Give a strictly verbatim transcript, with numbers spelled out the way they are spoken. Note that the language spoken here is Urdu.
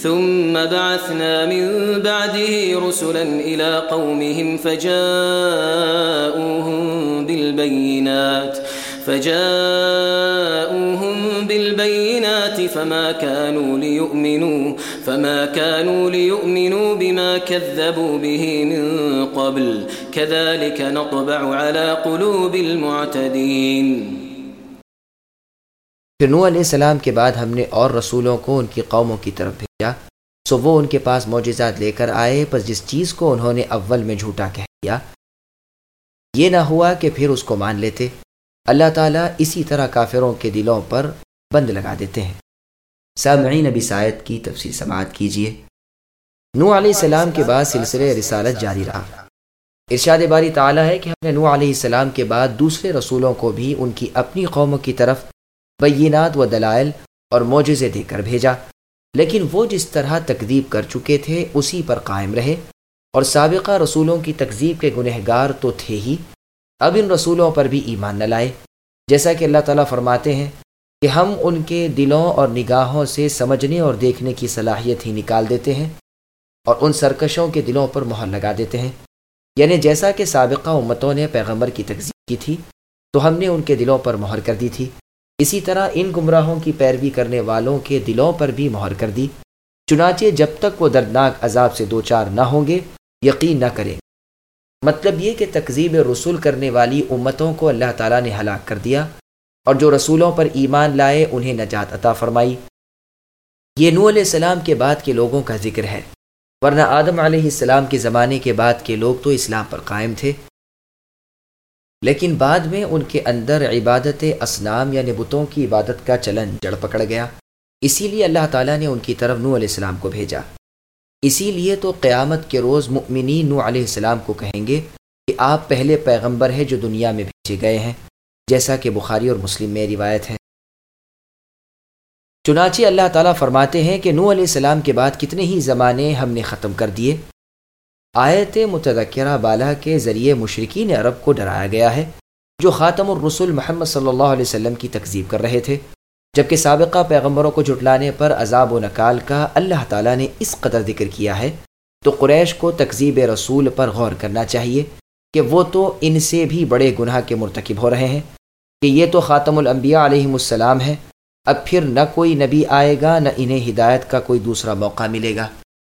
ثم بعثنا من بعده رسلا إلى قومهم فجاءوهم بالبينات فجاءوهم بالبينات فما كانوا ليؤمنوا فما كانوا ليؤمنوا بما كذبوا به من قبل كذلك نطبع على قلوب المعتدين. پھر نوح علیہ السلام کے بعد ہم نے اور رسولوں کو ان کی قوموں کی طرف بھیجا، سو وہ ان کے پاس معجزات لے کر آئے، پس جس چیز کو انہوں نے اول میں جھوٹا کہہ دیا یہ نہ ہوا کہ پھر اس کو مان لیتے. اللہ تعالیٰ اسی طرح کافروں کے دلوں پر بند لگا دیتے ہیں. سامعین اب اس آیت کی تفصیل سماعت کیجیے. نوح علیہ السلام کے بعد سلسلہ رسالت جاری رہا. ارشاد باری تعالیٰ ہے کہ ہم نے نوح علیہ السلام کے بعد دوسرے رسولوں کو بھی ان کی اپنی قوموں کی طرف بینات و دلائل اور معجزے دے کر بھیجا، لیکن وہ جس طرح تکذیب کر چکے تھے اسی پر قائم رہے، اور سابقہ رسولوں کی تکذیب کے گنہگار تو تھے ہی، اب ان رسولوں پر بھی ایمان نہ لائے. جیسا کہ اللہ تعالیٰ فرماتے ہیں کہ ہم ان کے دلوں اور نگاہوں سے سمجھنے اور دیکھنے کی صلاحیت ہی نکال دیتے ہیں اور ان سرکشوں کے دلوں پر مہر لگا دیتے ہیں. یعنی جیسا کہ سابقہ امتوں نے پیغمبر کی تکذیب کی تھی تو ہم نے ان کے دلوں پر مہر کر دی تھی، اسی طرح ان گمراہوں کی پیروی کرنے والوں کے دلوں پر بھی مہر کر دی. چنانچہ جب تک وہ دردناک عذاب سے دوچار نہ ہوں گے یقین نہ کریں. مطلب یہ کہ تکذیب رسول کرنے والی امتوں کو اللہ تعالیٰ نے ہلاک کر دیا اور جو رسولوں پر ایمان لائے انہیں نجات عطا فرمائی. یہ نوح علیہ السلام کے بعد کے لوگوں کا ذکر ہے، ورنہ آدم علیہ السلام کے زمانے کے بعد کے لوگ تو اسلام پر قائم تھے، لیکن بعد میں ان کے اندر عبادت اصنام یعنی بتوں کی عبادت کا چلن جڑ پکڑ گیا. اسی لیے اللہ تعالیٰ نے ان کی طرف نوح علیہ السلام کو بھیجا. اسی لیے تو قیامت کے روز مؤمنین نوح علیہ السلام کو کہیں گے کہ آپ پہلے پیغمبر ہیں جو دنیا میں بھیجے گئے ہیں، جیسا کہ بخاری اور مسلم میں روایت ہے. چنانچہ اللہ تعالیٰ فرماتے ہیں کہ نوح علیہ السلام کے بعد کتنے ہی زمانے ہم نے ختم کر دیے. آیت متذکرہ بالا کے ذریعے مشرکین عرب کو ڈرایا گیا ہے جو خاتم الرسل محمد صلی اللہ علیہ وسلم کی تکذیب کر رہے تھے، جبکہ سابقہ پیغمبروں کو جھٹلانے پر عذاب و نکال کا اللہ تعالیٰ نے اس قدر ذکر کیا ہے. تو قریش کو تکذیب رسول پر غور کرنا چاہیے کہ وہ تو ان سے بھی بڑے گناہ کے مرتکب ہو رہے ہیں کہ یہ تو خاتم الانبیاء علیہم السلام ہے، اب پھر نہ کوئی نبی آئے گا نہ انہیں ہدایت کا کوئی دوسرا موقع ملے گا.